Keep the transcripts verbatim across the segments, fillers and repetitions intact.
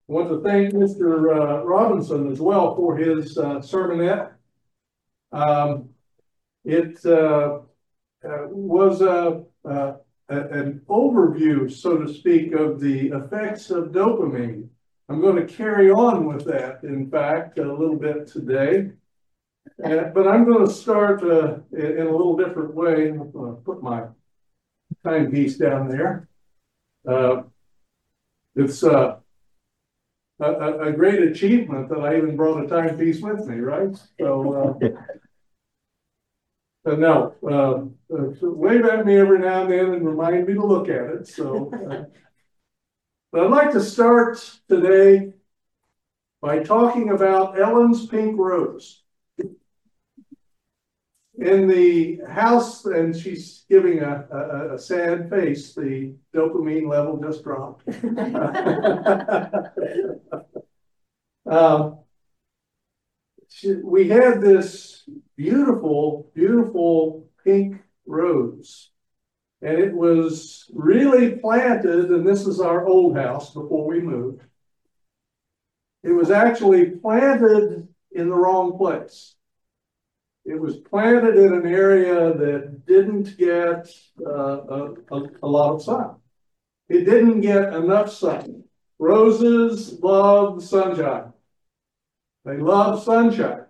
I want to thank Mister uh, Robinson as well for his uh, sermonette. Um, it uh, uh, was a, a, an overview, so to speak, of the effects of dopamine. I'm going to carry on with that, in fact, a little bit today. Uh, but I'm going to start uh, in a little different way. I'm going to put my timepiece down there. Uh, it's uh, a, a great achievement that I even brought a timepiece with me, right? So, uh, uh, no, uh, uh, wave at me every now and then and remind me to look at it. So, uh, but I'd like to start today by talking about Ellen's pink rose. In the house, and she's giving a, a, a sad face, the dopamine level just dropped. uh, she, we had this beautiful, beautiful pink rose, and it was really planted, and this is our old house before we moved. It was actually planted in the wrong place. It was planted in an area that didn't get uh, a, a, a lot of sun. It didn't get enough sun. Roses love sunshine. They love sunshine.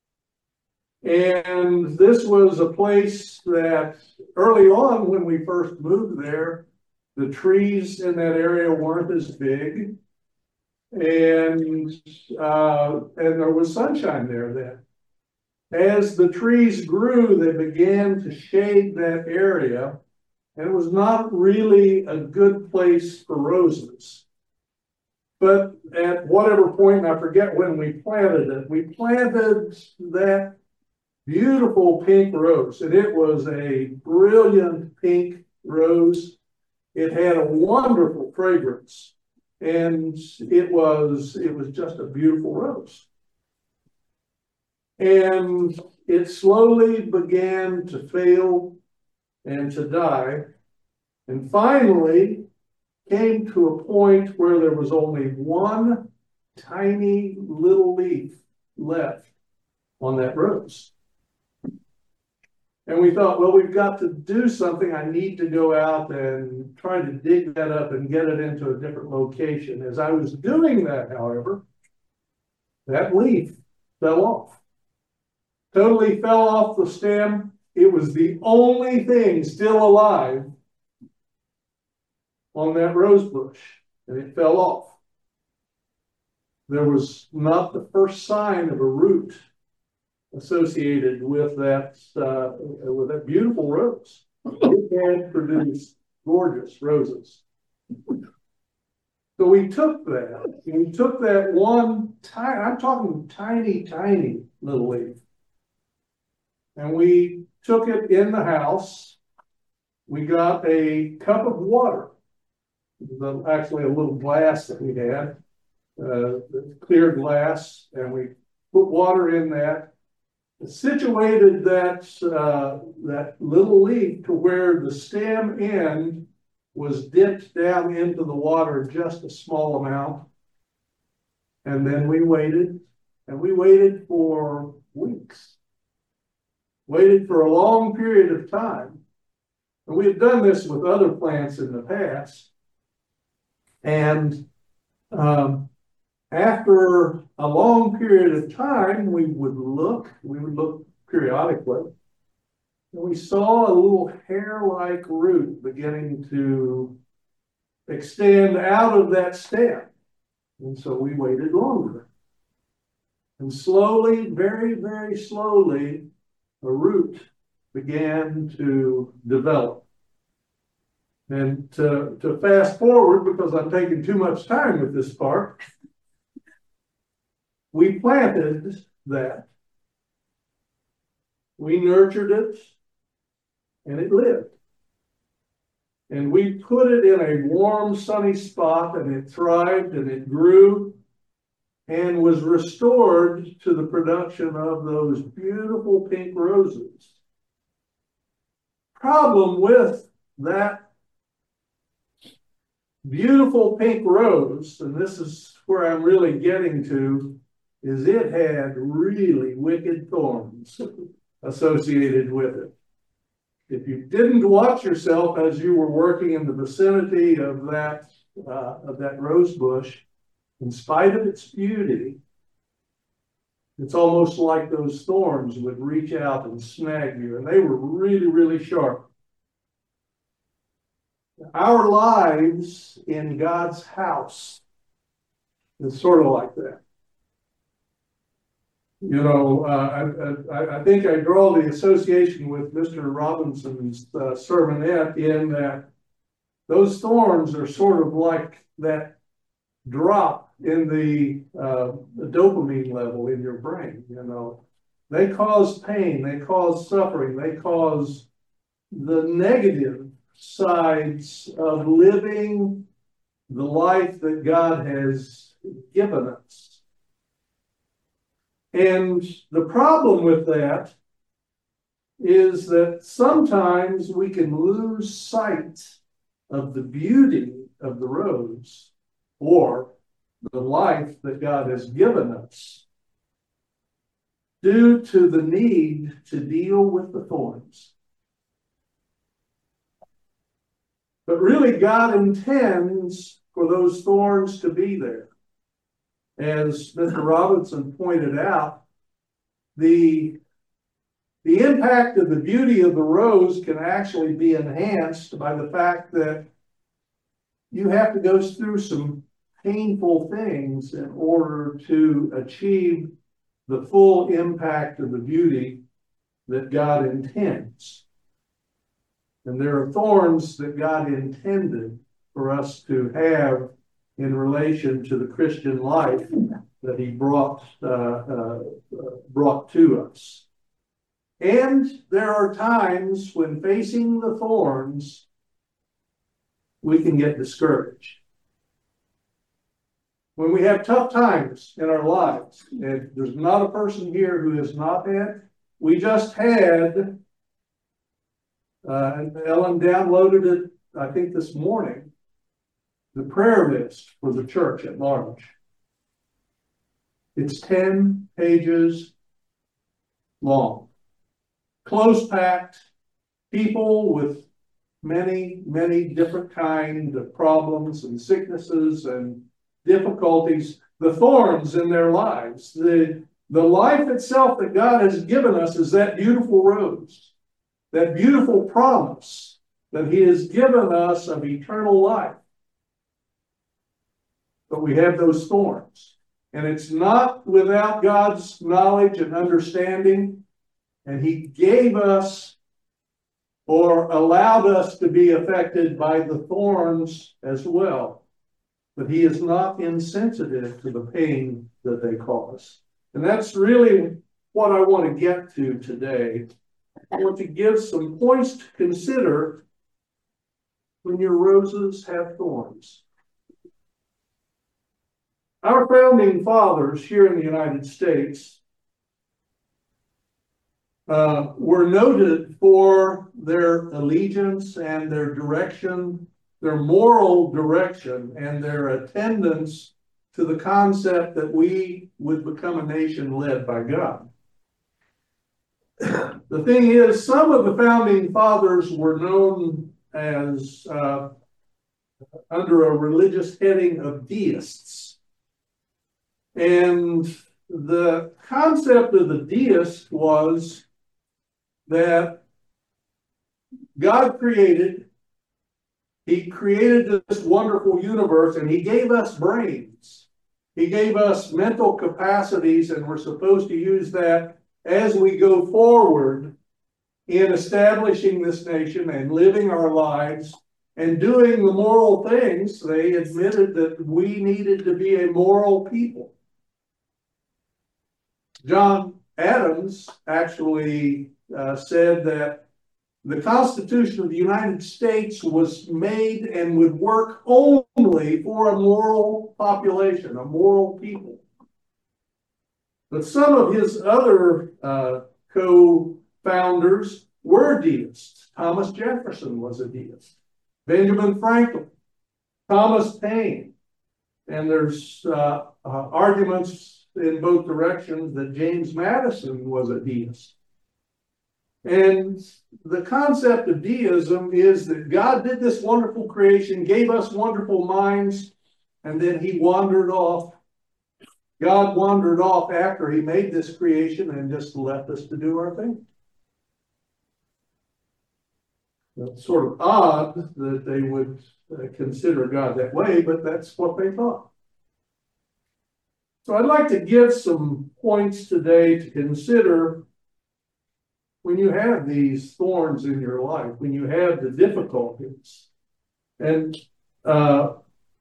And this was a place that early on when we first moved there, the trees in that area weren't as big. And, uh, and there was sunshine there then. As the trees grew, they began to shade that area, and it was not really a good place for roses. But at whatever point, and I forget when we planted it, we planted that beautiful pink rose, and it was a brilliant pink rose. It had a wonderful fragrance, and it was, it was just a beautiful rose. And it slowly began to fail and to die, and finally came to a point where there was only one tiny little leaf left on that rose. And we thought, well, we've got to do something. I need to go out and try to dig that up and get it into a different location. As I was doing that, however, that leaf fell off. Totally fell off the stem. It was the only thing still alive on that rose bush, and it fell off. There was not the first sign of a root associated with that uh, with that beautiful rose. It had produced gorgeous roses. So we took that. We took that one tiny, I'm talking tiny, tiny little leaf. And we took it in the house. We got a cup of water, actually a little glass that we had, uh, clear glass, and we put water in that, situated that, uh, that little leaf to where the stem end was dipped down into the water just a small amount. And then we waited, and we waited for weeks. Waited for a long period of time. And we had done this with other plants in the past. And um, after a long period of time, we would look, we would look periodically, and we saw a little hair-like root beginning to extend out of that stem. And so we waited longer. And slowly, very, very slowly, a root began to develop. And to, to fast forward, because I'm taking too much time with this part, we planted that. We nurtured it, and it lived. And we put it in a warm, sunny spot, and it thrived, and it grew, and was restored to the production of those beautiful pink roses. Problem with that beautiful pink rose, and this is where I'm really getting to, is it had really wicked thorns associated with it. If you didn't watch yourself as you were working in the vicinity of that uh, of that rose bush, in spite of its beauty, it's almost like those thorns would reach out and snag you, and they were really, really sharp. Our lives in God's house is sort of like that. You know, uh, I, I, I think I draw the association with Mister Robinson's uh, sermonette in that those thorns are sort of like that drop in the, uh, the dopamine level in your brain. You know, they cause pain, they cause suffering, they cause the negative sides of living the life that God has given us. And the problem with that is that sometimes we can lose sight of the beauty of the rose or the life that God has given us due to the need to deal with the thorns. But really, God intends for those thorns to be there. As Mister Robinson pointed out, the, the impact of the beauty of the rose can actually be enhanced by the fact that you have to go through some painful things in order to achieve the full impact of the beauty that God intends. And there are thorns that God intended for us to have in relation to the Christian life that he brought, uh, uh, brought to us. And there are times when facing the thorns, we can get discouraged. When we have tough times in our lives, and there's not a person here who has not had, we just had, uh, Ellen downloaded it, I think this morning, the prayer list for the church at large. It's ten pages long. Close packed, people with many, many different kinds of problems and sicknesses and difficulties, the thorns in their lives. The, the life itself that God has given us is that beautiful rose, that beautiful promise that he has given us of eternal life. But we have those thorns. And it's not without God's knowledge and understanding. And he gave us or allowed us to be affected by the thorns as well. But he is not insensitive to the pain that they cause. And that's really what I want to get to today. I want to give some points to consider when your roses have thorns. Our founding fathers here in the United States uh, were noted for their allegiance and their direction, their moral direction, and their attendance to the concept that we would become a nation led by God. The thing is, some of the founding fathers were known as uh, under a religious heading of deists. And the concept of the deist was that God created, he created this wonderful universe, and he gave us brains. He gave us mental capacities, and we're supposed to use that as we go forward in establishing this nation and living our lives and doing the moral things. They admitted that we needed to be a moral people. John Adams actually uh, said that the Constitution of the United States was made and would work only for a moral population, a moral people. But some of his other uh, co-founders were deists. Thomas Jefferson was a deist. Benjamin Franklin, Thomas Paine, and there's uh, uh, arguments in both directions that James Madison was a deist. And the concept of deism is that God did this wonderful creation, gave us wonderful minds, and then he wandered off. God wandered off after he made this creation and just left us to do our thing. It's sort of odd that they would uh, consider God that way, but that's what they thought. So I'd like to give some points today to consider when you have these thorns in your life, when you have the difficulties, and uh,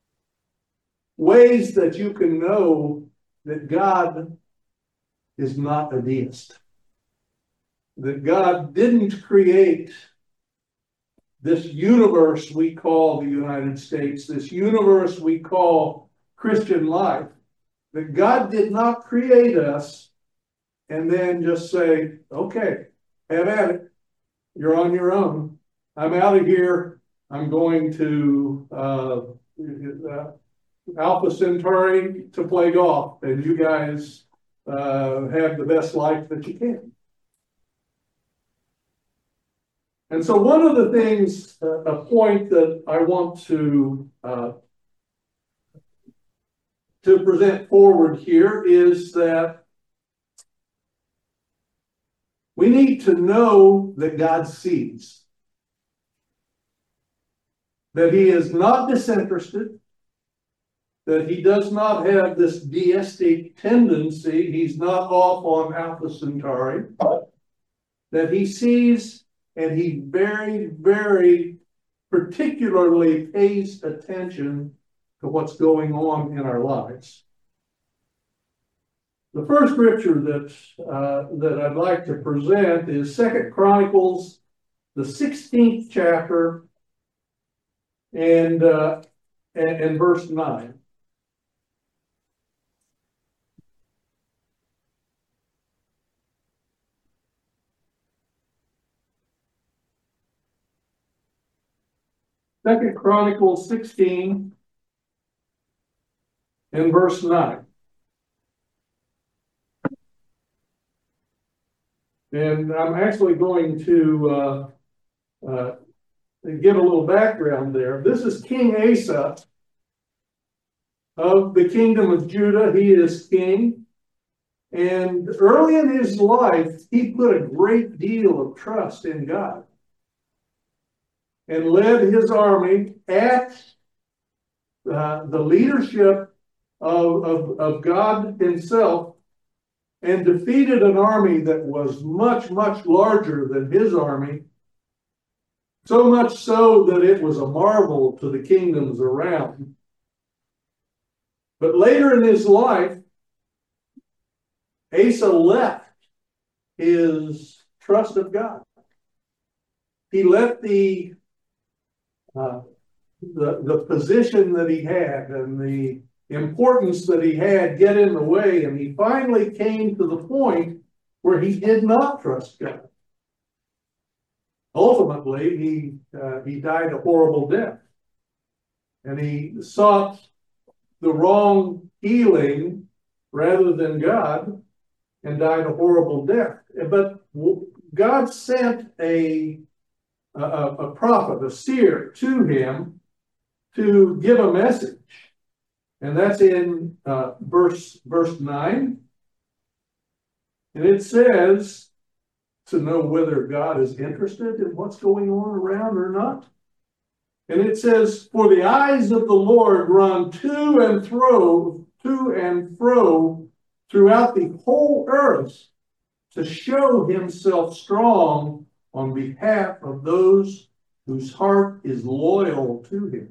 ways that you can know that God is not a deist, that God didn't create this universe we call the United States, this universe we call Christian life, that God did not create us and then just say, okay, have at it. You're on your own. I'm out of here. I'm going to uh, uh, Alpha Centauri to play golf, and you guys uh, have the best life that you can. And so one of the things, uh, a point that I want to uh, to present forward here is that we need to know that God sees, that he is not disinterested, that he does not have this deistic tendency, he's not off on Alpha Centauri, that he sees and he very, very particularly pays attention to what's going on in our lives. The first scripture that, uh, that I'd like to present is Second Chronicles, the sixteenth chapter, and, uh, and, and verse nine. Second Chronicles sixteen and verse nine. And I'm actually going to uh, uh, give a little background there. This is King Asa of the kingdom of Judah. He is king. And early in his life, he put a great deal of trust in God and led his army at uh, the leadership of, of, of God himself and defeated an army that was much, much larger than his army, so much so that it was a marvel to the kingdoms around. But later in his life, Asa left his trust of God. He let the Uh, the, the position that he had and the importance that he had get in the way, and he finally came to the point where he did not trust God. Ultimately, he, uh, he died a horrible death, and he sought the wrong healing rather than God and died a horrible death. But God sent a A, a prophet, a seer to him to give a message. And that's in uh, verse, verse nine. And it says to know whether God is interested in what's going on around or not. And it says, for the eyes of the Lord run to and fro, to and fro throughout the whole earth to show himself strong on behalf of those whose heart is loyal to him.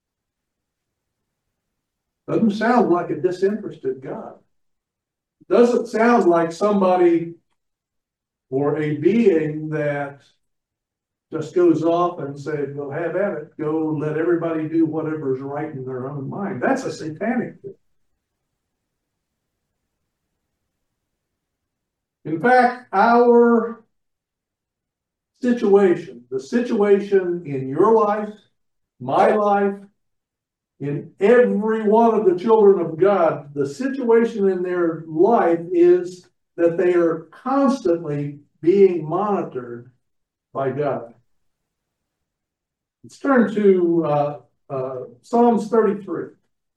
Doesn't sound like a disinterested God. Doesn't sound like somebody or a being that just goes off and says, well, have at it. Go let everybody do whatever's right in their own mind. That's a satanic thing. In fact, our situation, the situation in your life, my life, In every one of the children of God, the situation in their life is that they are constantly being monitored by God. Let's turn to uh, uh, Psalms thirty-three.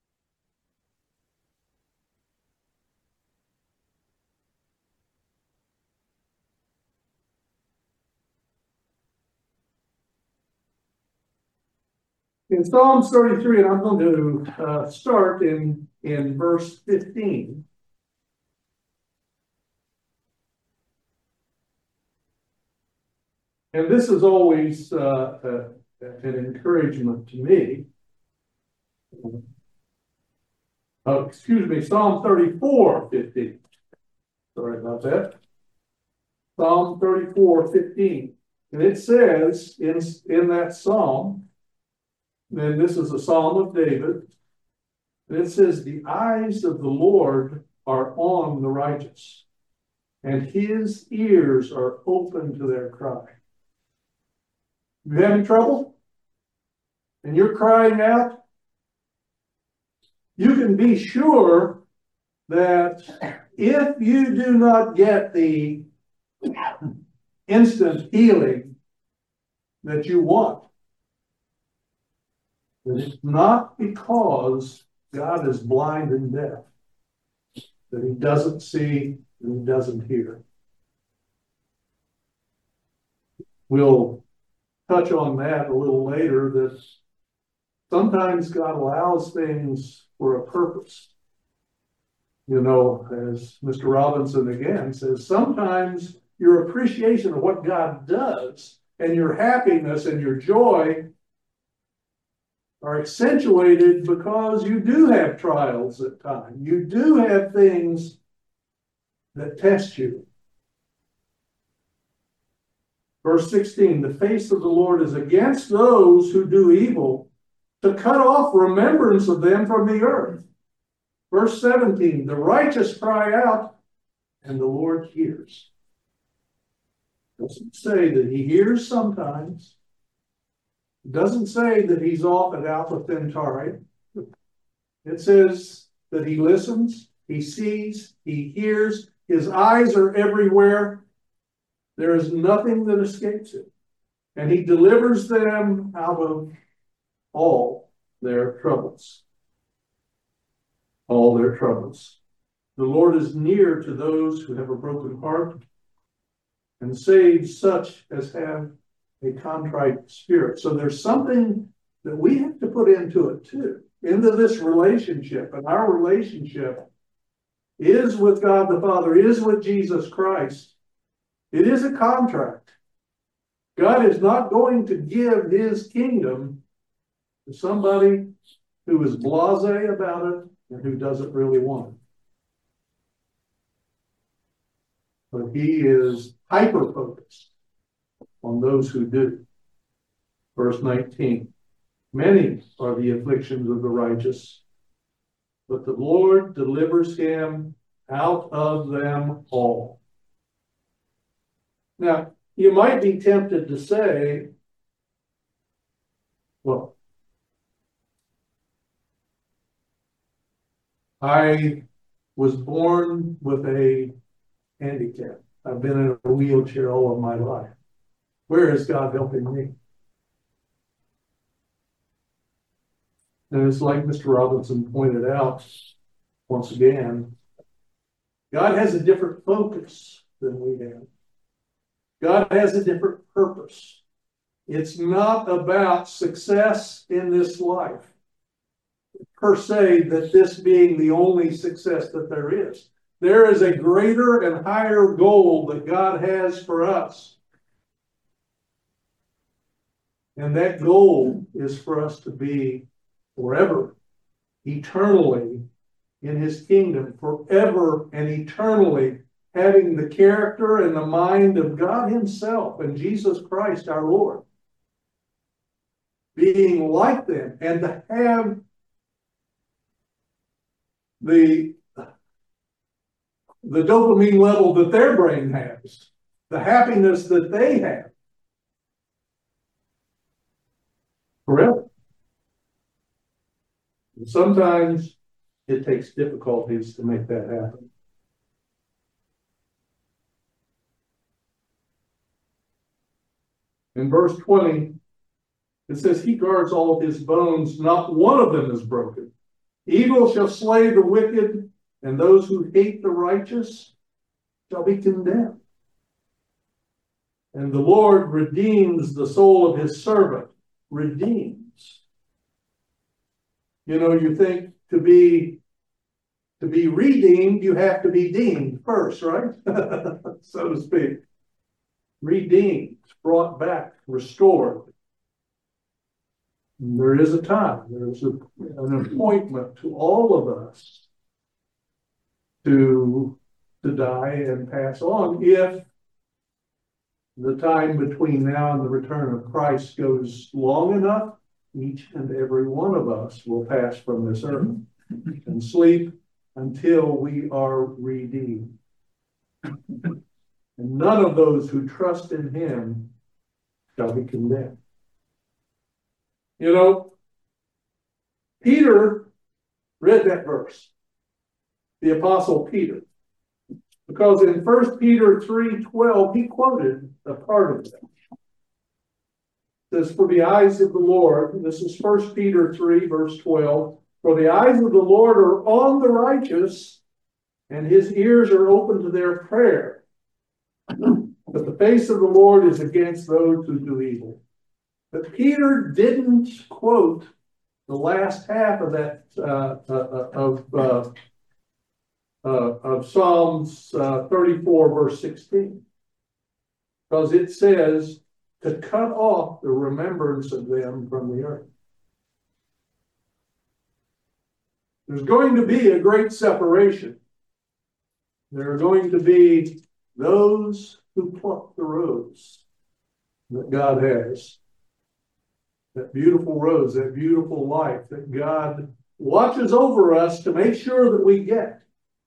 In Psalms thirty-three, and I'm going to uh, start in, in verse fifteen. And this is always uh, uh, an encouragement to me. Uh, excuse me, Psalm thirty-four, fifteen. Sorry about that. Psalm thirty-four, fifteen. And it says in, in that psalm, then this is a psalm of David, and it says, the eyes of the Lord are on the righteous, and his ears are open to their cry. You having trouble? And you're crying out? You can be sure that if you do not get the instant healing that you want, that it's not because God is blind and deaf, that he doesn't see and he doesn't hear. We'll touch on that a little later, that sometimes God allows things for a purpose. You know, as Mister Robinson again says, sometimes your appreciation of what God does and your happiness and your joy are accentuated because you do have trials at times. You do have things that test you. Verse sixteen, the face of the Lord is against those who do evil, to cut off remembrance of them from the earth. Verse seventeen, the righteous cry out, and the Lord hears. It doesn't say that he hears sometimes. It doesn't say that he's off at Alpha Centauri. It says that he listens, he sees, he hears, his eyes are everywhere. There is nothing that escapes him. And he delivers them out of all their troubles. All their troubles. The Lord is near to those who have a broken heart, and saves such as have a contrite spirit. So there's something that we have to put into it too, into this relationship. And our relationship is with God the Father, is with Jesus Christ. It is a contract. God is not going to give his kingdom to somebody who is blasé about it and who doesn't really want it. But he is hyper-focused on those who do. Verse nineteen, many are the afflictions of the righteous, but the Lord delivers him out of them all. Now, you might be tempted to say, well, I was born with a handicap. I've been in a wheelchair all of my life. Where is God helping me? And it's like Mister Robinson pointed out once again, God has a different focus than we have. God has a different purpose. It's not about success in this life, per se, that this being the only success that there is. There is a greater and higher goal that God has for us. And that goal is for us to be forever, eternally in his kingdom, forever and eternally having the character and the mind of God himself and Jesus Christ our Lord. Being like them and to have the the dopamine level that their brain has, the happiness that they have forever. And sometimes it takes difficulties to make that happen. In verse twenty, it says, he guards all of his bones, not one of them is broken. Evil shall slay the wicked, and those who hate the righteous shall be condemned. And the Lord redeems the soul of his servant. Redeems. You know, you think to be to be redeemed, you have to be deemed first, right? So to speak. Redeemed, brought back, restored. And there is a time, there is a, an appointment to all of us to, to die and pass on if the time between now and the return of Christ goes long enough. Each and every one of us will pass from this earth and sleep until we are redeemed. And none of those who trust in him shall be condemned. You know, Peter read that verse, the Apostle Peter, because in First Peter three twelve, he quoted a part of it. It says, for the eyes of the Lord, this is First Peter three, verse twelve, for the eyes of the Lord are on the righteous, and his ears are open to their prayer. But the face of the Lord is against those who do evil. But Peter didn't quote the last half of that uh, uh, of uh, uh, of Psalms uh, thirty-four, verse sixteen, because it says to cut off the remembrance of them from the earth. There's going to be a great separation. There are going to be those who pluck the rose that God has. That beautiful rose, that beautiful life that God watches over us to make sure that we get.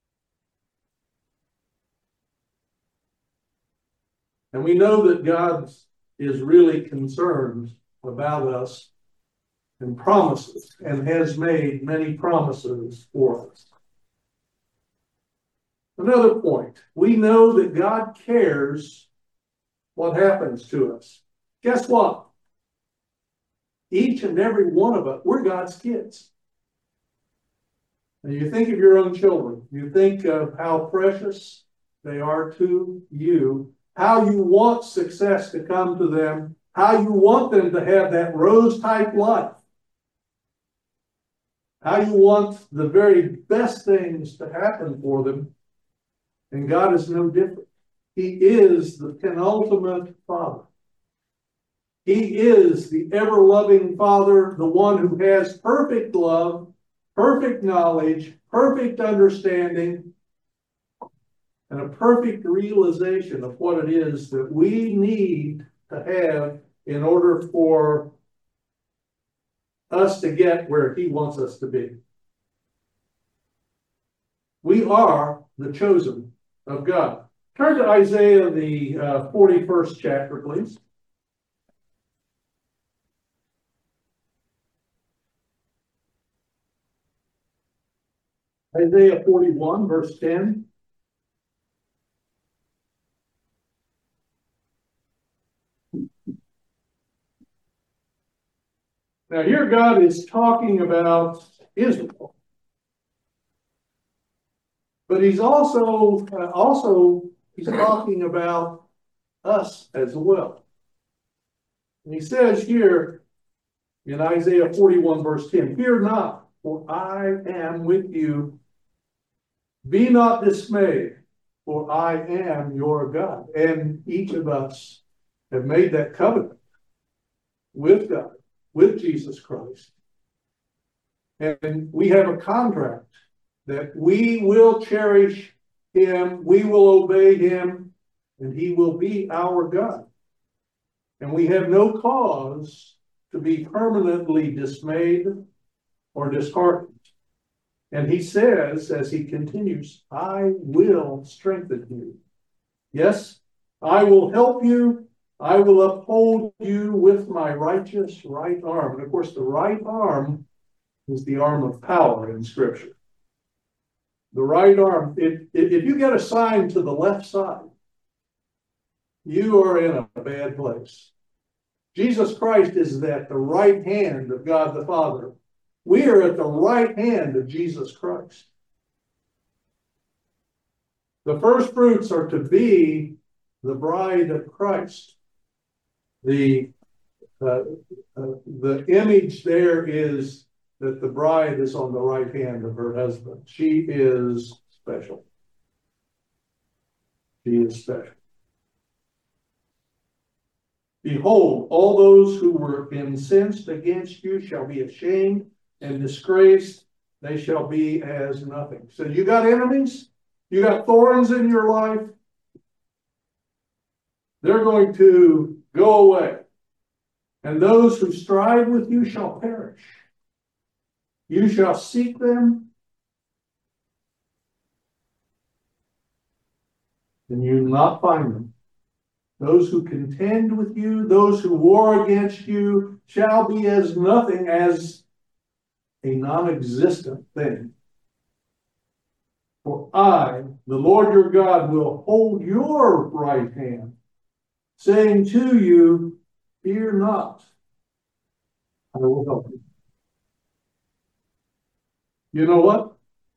And we know that God is really concerned about us and promises and has made many promises for us. Another point, we know that God cares what happens to us. Guess what? Each and every one of us, we're God's kids. And you think of your own children. You think of how precious they are to you, how you want success to come to them, how you want them to have that rose-type life, how you want the very best things to happen for them. And God is no different. He is the penultimate Father. He is the ever-loving Father, the one who has perfect love, perfect knowledge, perfect understanding, and a perfect realization of what it is that we need to have in order for us to get where he wants us to be. We are the chosen of God. Turn to Isaiah, the uh, forty-first chapter, please. Isaiah forty-one, verse ten. Now here God is talking about Israel. But he's also, uh, also he's talking about us as well. And he says here in Isaiah forty-one, verse ten, fear not, for I am with you. Be not dismayed, for I am your God. And each of us have made that covenant with God, with Jesus Christ. And we have a contract that we will cherish him, we will obey him, and he will be our God. And we have no cause to be permanently dismayed or disheartened. And he says, as he continues, I will strengthen you. Yes, I will help you. I will uphold you with my righteous right arm. And of course, the right arm is the arm of power in Scripture. The right arm, if, if you get assigned to the left side, you are in a bad place. Jesus Christ is at the right hand of God the Father. We are at the right hand of Jesus Christ. The first fruits are to be the bride of Christ. The, uh, uh, the image there is that the bride is on the right hand of her husband. She is special. She is special. Behold, all those who were incensed against you shall be ashamed and disgraced. They shall be as nothing. So you got enemies? You got thorns in your life? They're going to go away. And those who strive with you shall perish. You shall seek them, and you will not find them. Those who contend with you, those who war against you, shall be as nothing, as a non-existent thing. For I, the Lord your God, will hold your right hand, saying to you, fear not, I will help you. You know what?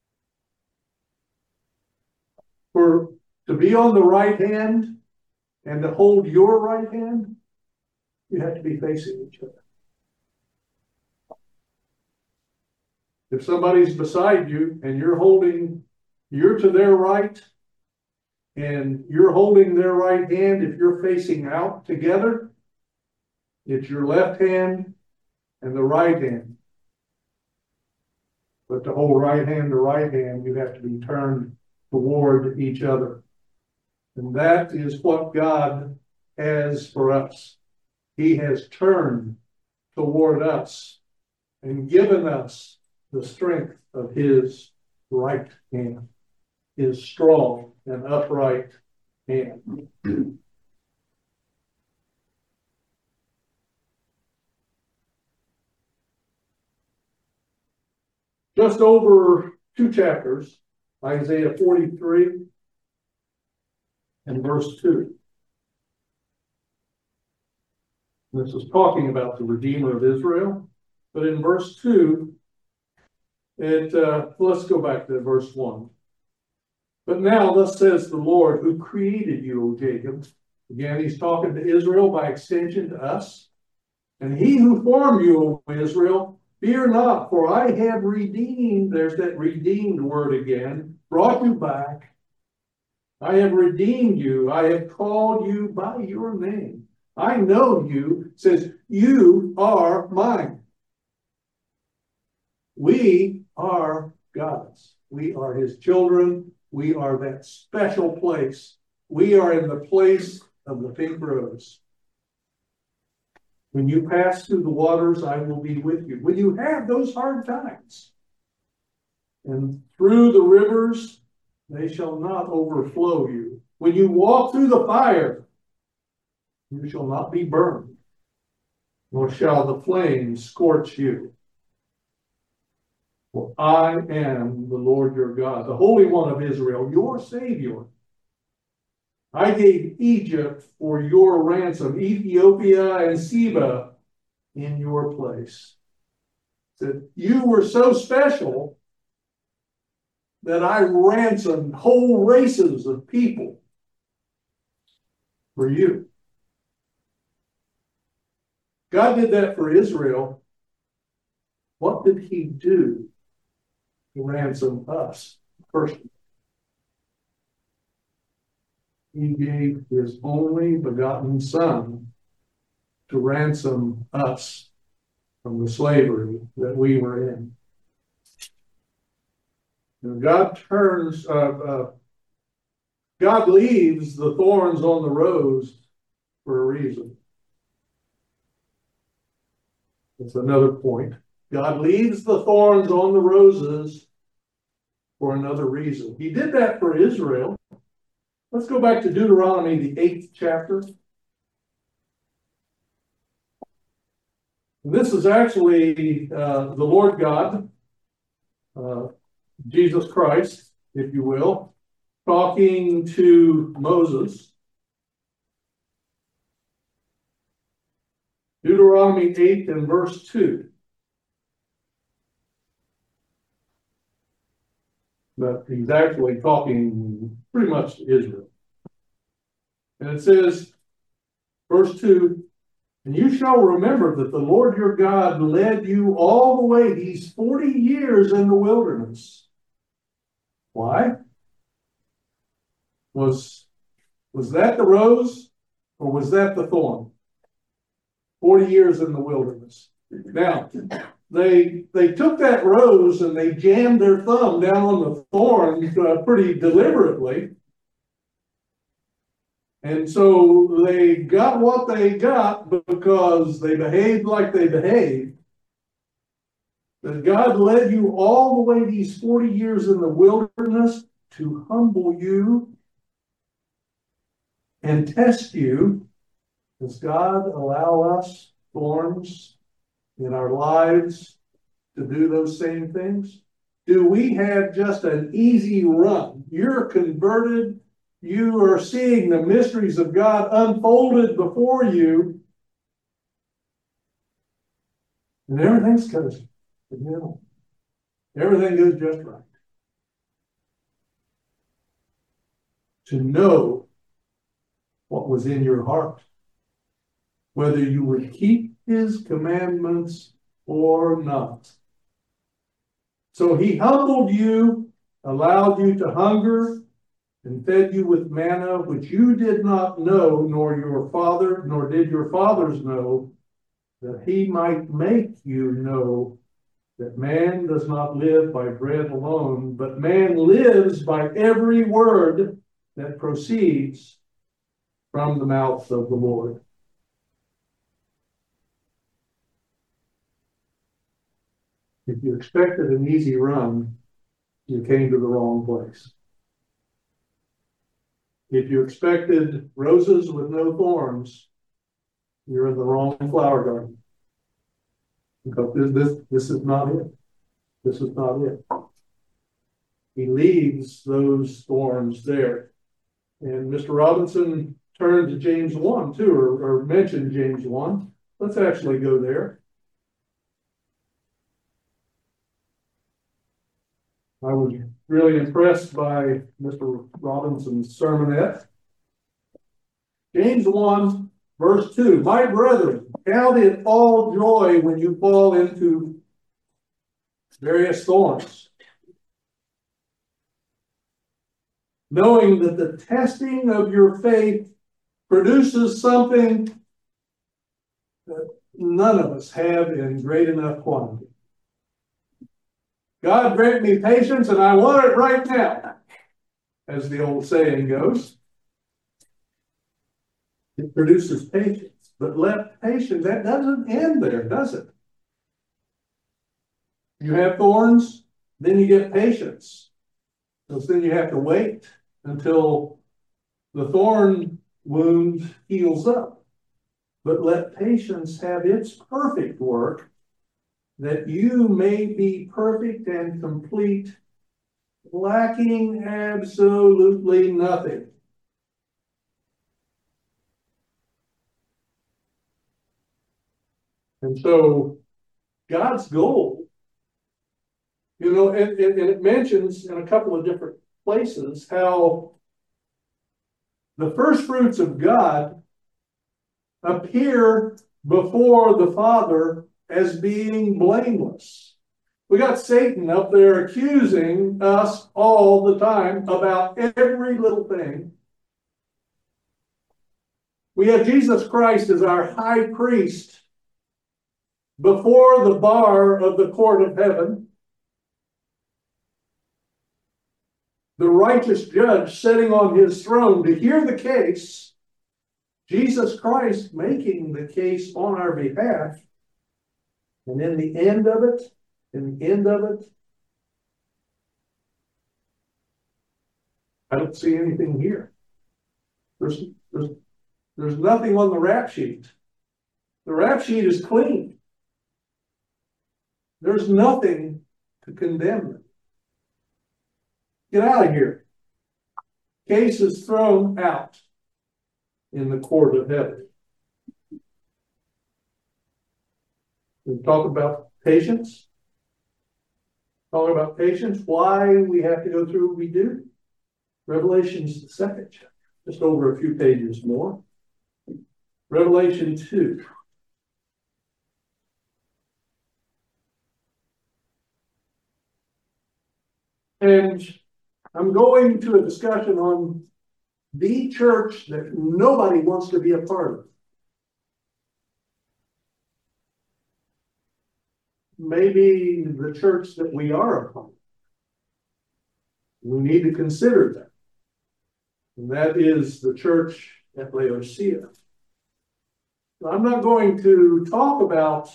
For to be on the right hand and to hold your right hand, you have to be facing each other. If somebody's beside you and you're holding, you're to their right, and you're holding their right hand, if you're facing out together, it's your left hand and the right hand. But to hold right hand to right hand, you have to be turned toward each other. And that is what God has for us. He has turned toward us and given us the strength of his right hand, his strong and upright hand. Just over two chapters, Isaiah forty-three and verse two. This is talking about the Redeemer of Israel. But in verse two, it uh, let's go back to verse one. But now thus says the Lord who created you, O Jacob. Again, he's talking to Israel, by extension to us. And he who formed you, O Israel, fear not, for I have redeemed, there's that redeemed word again, brought you back. I have redeemed you. I have called you by your name. I know you, says, you are mine. We are God's. We are his children. We are that special place. We are in the place of the pink rose. When you pass through the waters, I will be with you. When you have those hard times, and through the rivers, they shall not overflow you. When you walk through the fire, you shall not be burned, nor shall the flames scorch you. For I am the Lord your God, the Holy One of Israel, your Savior. I gave Egypt for your ransom, Ethiopia and Seba in your place. That you were so special that I ransomed whole races of people for you. God did that for Israel. What did he do to ransom us personally? He gave his only begotten Son to ransom us from the slavery that we were in. And God turns, uh, uh, God leaves the thorns on the rose for a reason. That's another point. God leaves the thorns on the roses for another reason. He did that for Israel. Let's go back to Deuteronomy, the eighth chapter. This is actually uh, the Lord God, uh, Jesus Christ, if you will, talking to Moses. Deuteronomy eight and verse two. But he's actually talking pretty much to Israel. And it says, verse two, and you shall remember that the Lord your God led you all the way these forty years in the wilderness. Why? Was, was that the rose or was that the thorn? forty years in the wilderness. Now, they they took that rose and they jammed their thumb down on the thorn uh, pretty deliberately. And so they got what they got because they behaved like they behaved. That God led you all the way these forty years in the wilderness to humble you and test you. Does God allow us thorns in our lives to do those same things? Do we have just an easy run? You're converted. You are seeing the mysteries of God unfolded before you. And everything's goes, you know, everything goes just right. To know what was in your heart, whether you would keep his commandments or not. So he humbled you, allowed you to hunger, and fed you with manna, which you did not know, nor your father, nor did your fathers know, that he might make you know that man does not live by bread alone, but man lives by every word that proceeds from the mouth of the Lord. If you expected an easy run, you came to the wrong place. If you expected roses with no thorns, you're in the wrong flower garden. Because this, this, this is not it. This is not it. He leaves those thorns there. And Mister Robinson turned to James one too, or, or mentioned James one. Let's actually go there. I was really impressed by Mister Robinson's sermonette. James one, verse two. My brethren, count it all joy when you fall into various thorns, knowing that the testing of your faith produces something that none of us have in great enough quantity. God grant me patience, and I want it right now, as the old saying goes. It produces patience, but let patience, that doesn't end there, does it? You have thorns, then you get patience. Because then you have to wait until the thorn wound heals up. But let patience have its perfect work, that you may be perfect and complete, lacking absolutely nothing. And so God's goal, you know, and, and, and it mentions in a couple of different places how the first fruits of God appear before the Father as being blameless. We got Satan up there accusing us all the time about every little thing. We have Jesus Christ as our high priest before the bar of the court of heaven. The righteous judge sitting on his throne to hear the case. Jesus Christ making the case on our behalf. And in the end of it, in the end of it, I don't see anything here. There's, there's, there's nothing on the rap sheet. The rap sheet is clean. There's nothing to condemn them. Get out of here. Case is thrown out in the court of heaven. We talk about patience. Talk about patience, why we have to go through what we do. Revelation's the second chapter, just over a few pages more. Revelation two. And I'm going to a discussion on the church that nobody wants to be a part of. Maybe the church that we are a part of. We need to consider that. And that is the church at Laodicea. I'm not going to talk about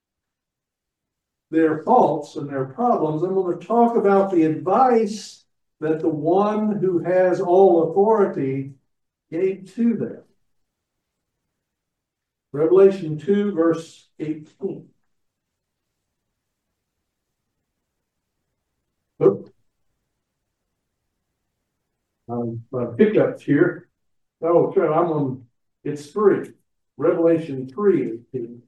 their faults and their problems. I'm going to talk about the advice that the one who has all authority gave to them. Revelation two, verse eighteen. Oop. Um, uh, pickups here. Oh, sorry, I'm on, it's three. Revelation three eighteen.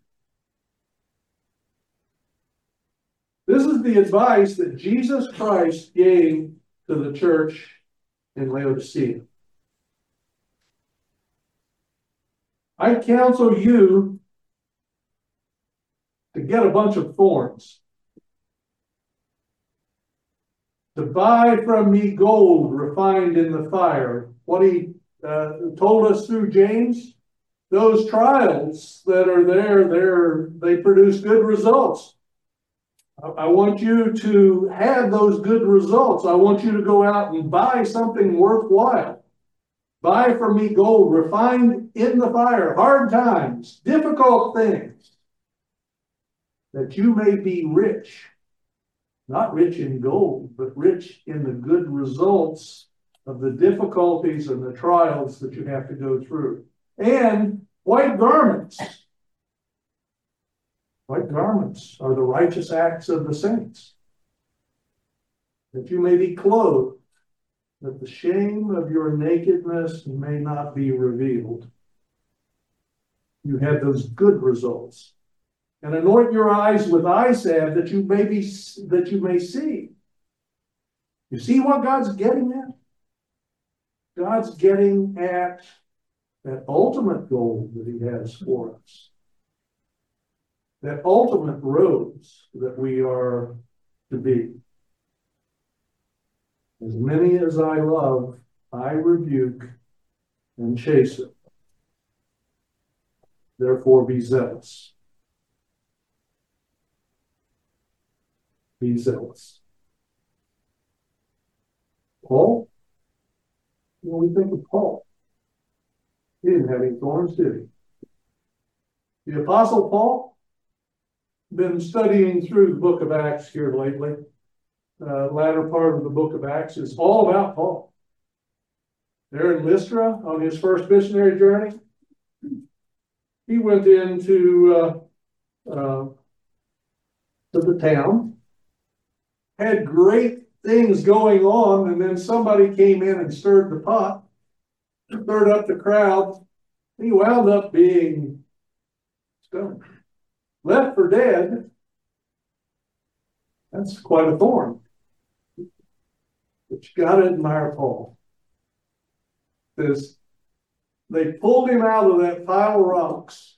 This is the advice that Jesus Christ gave to the church in Laodicea. I counsel you to get a bunch of thorns, to buy from me gold refined in the fire. What he uh, told us through James, those trials that are there, they're, they produce good results. I want you to have those good results. I want you to go out and buy something worthwhile. Buy from me gold refined in the fire, hard times, difficult things, that you may be rich. Not rich in gold, but rich in the good results of the difficulties and the trials that you have to go through. And white garments. White garments are the righteous acts of the saints. That you may be clothed, that the shame of your nakedness may not be revealed. You have those good results. And anoint your eyes with eye salve that you may be that you may see. You see what God's getting at? God's getting at that ultimate goal that he has for us. That ultimate rose that we are to be. As many as I love, I rebuke and chasten. Therefore be zealous. Be zealous. Paul? When we think of Paul, he didn't have any thorns, did he? The Apostle Paul? Been studying through the book of Acts here lately. Uh, latter part of the book of Acts is all about Paul. There in Lystra on his first missionary journey, he went into uh, uh, to the town, had great things going on, and then somebody came in and stirred the pot, stirred up the crowd. He wound up being stoned. Left for dead. That's quite a thorn. But you got to admire Paul. Because they pulled him out of that pile of rocks.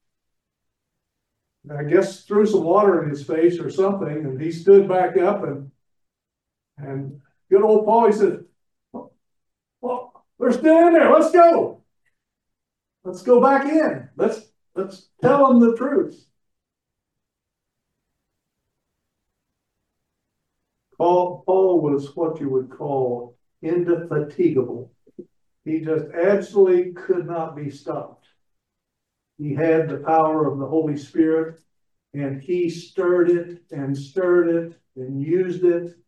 I guess threw some water in his face or something, and he stood back up and and good old Paul, he said, well, they're still in there. Let's go. Let's go back in. Let's let's tell them the truth. Paul, Paul was what you would call indefatigable. He just absolutely could not be stopped. He had the power of the Holy Spirit, and he stirred it and stirred it and used it.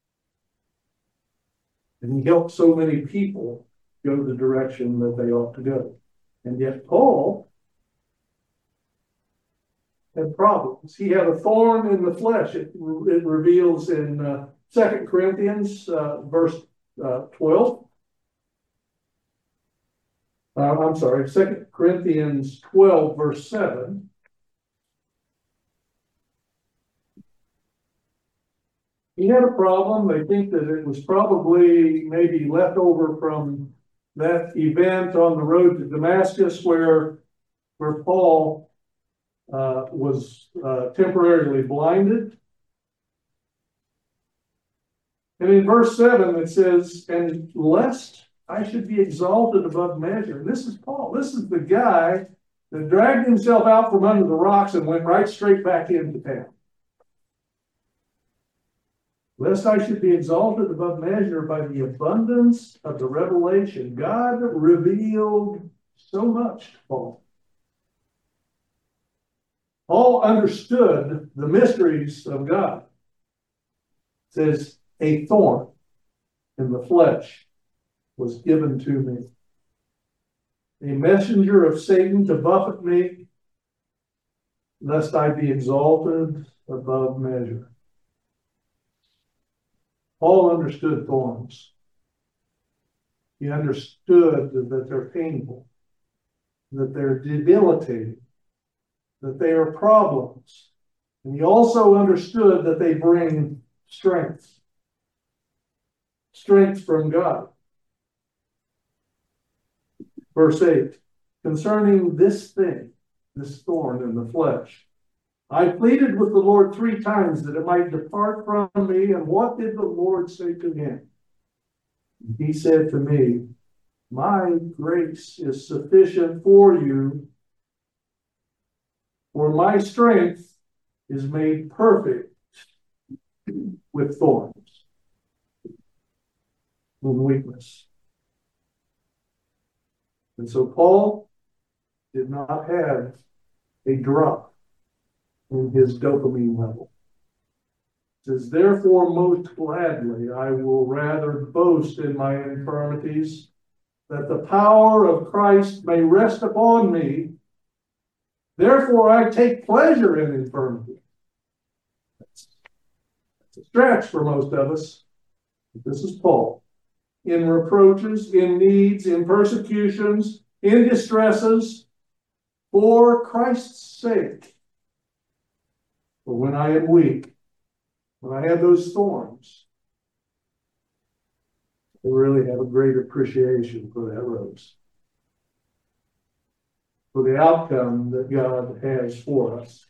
And he helped so many people go the direction that they ought to go. And yet Paul, had problems. He had a thorn in the flesh. It, it reveals in uh, Second Corinthians uh, verse uh, twelve. Uh, I'm sorry, Second Corinthians twelve, verse seven. He had a problem. They think that it was probably maybe left over from that event on the road to Damascus where, where Paul uh, was uh, temporarily blinded. And in verse seven it says, and lest I should be exalted above measure. And this is Paul. This is the guy that dragged himself out from under the rocks and went right straight back into town. Lest I should be exalted above measure by the abundance of the revelation. God revealed so much to Paul. Paul understood the mysteries of God. It says, a thorn in the flesh was given to me. A messenger of Satan to buffet me, lest I be exalted above measure. Paul understood thorns. He understood that they're painful, that they're debilitating, that they are problems. And he also understood that they bring strength. Strength from God. Verse eight, concerning this thing, this thorn in the flesh, I pleaded with the Lord three times that it might depart from me. And what did the Lord say to him? He said to me, my grace is sufficient for you, for my strength is made perfect with thorns and weakness. And so Paul did not have a drop in his dopamine level. It says, therefore, most gladly, I will rather boast in my infirmities, that the power of Christ may rest upon me. Therefore, I take pleasure in infirmity. That's, that's a stretch for most of us. But this is Paul. In reproaches, in needs, in persecutions, in distresses, for Christ's sake. But when I am weak, when I have those thorns, I really have a great appreciation for that rose, for the outcome that God has for us.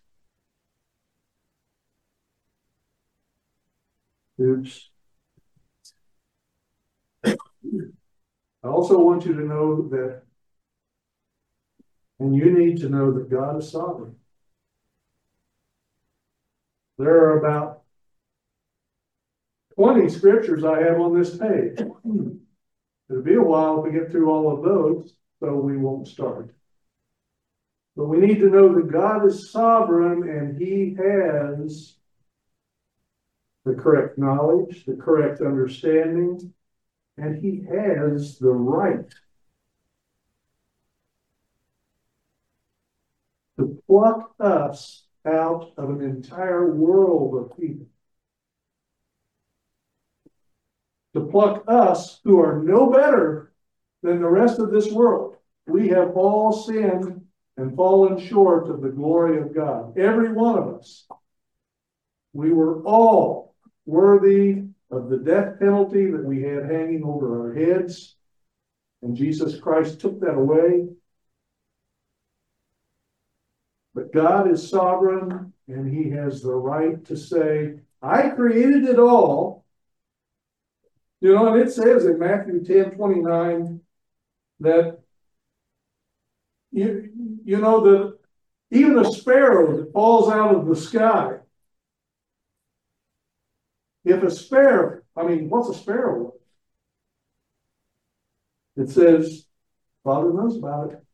Oops. I also want you to know that, and you need to know that God is sovereign. There are about twenty scriptures I have on this page. It'll be a while if we get through all of those, so we won't start. But we need to know that God is sovereign and He has the correct knowledge, the correct understanding, and He has the right to pluck us out of an entire world of people. To pluck us, who are no better than the rest of this world. We have all sinned and fallen short of the glory of God. Every one of us. We were all worthy of the death penalty that we had hanging over our heads. And Jesus Christ took that away. But God is sovereign, and He has the right to say, I created it all. You know, and it says in Matthew ten twenty-nine that, you, you know, that even a sparrow that falls out of the sky, if a sparrow, I mean, what's a sparrow? It says, Father knows about it.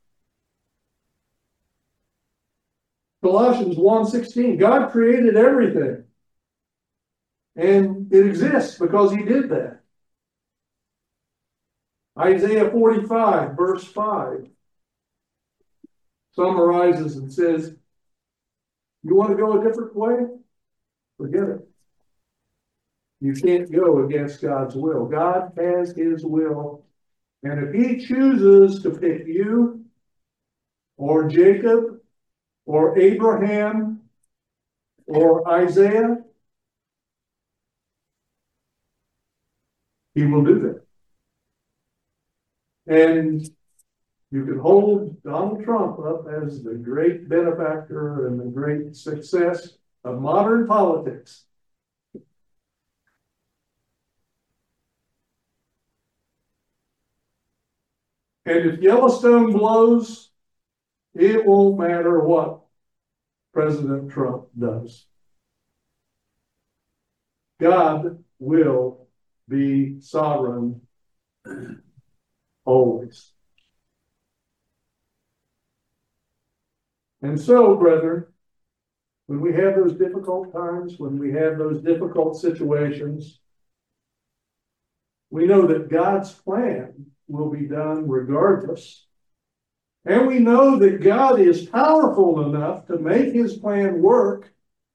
Colossians one sixteen, God created everything. And it exists because He did that. Isaiah forty-five, verse five, summarizes and says, You want to go a different way? Forget it. You can't go against God's will. God has his will. And if he chooses to pick you or Jacob or Abraham or Isaiah, he will do that. And you can hold Donald Trump up as the great benefactor and the great success of modern politics. And if Yellowstone blows, it won't matter what President Trump does. God will be sovereign always. And so, brethren, when we have those difficult times, when we have those difficult situations, we know that God's plan will be done regardless. And we know that God is powerful enough to make his plan work.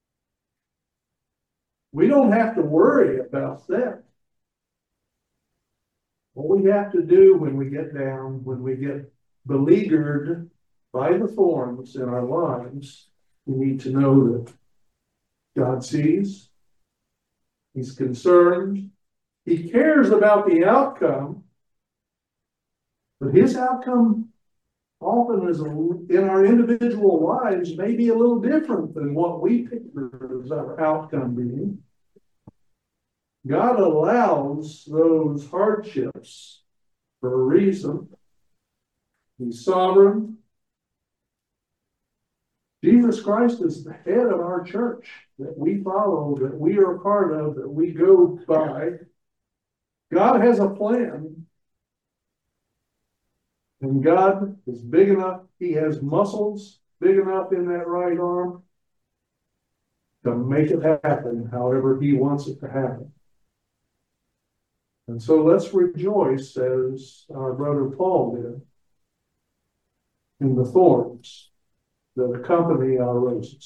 We don't have to worry about that. What we have to do when we get down, when we get beleaguered by the thorns in our lives, we need to know that God sees, he's concerned, he cares about the outcome, but his outcome often is in our individual lives may be a little different than what we picture as our outcome being. God allows those hardships for a reason. He's sovereign. Jesus Christ is the head of our church that we follow, that we are a part of, that we go by. God has a plan. And God is big enough, he has muscles big enough in that right arm to make it happen however he wants it to happen. And so let's rejoice as our brother Paul did in the thorns that accompany our roses.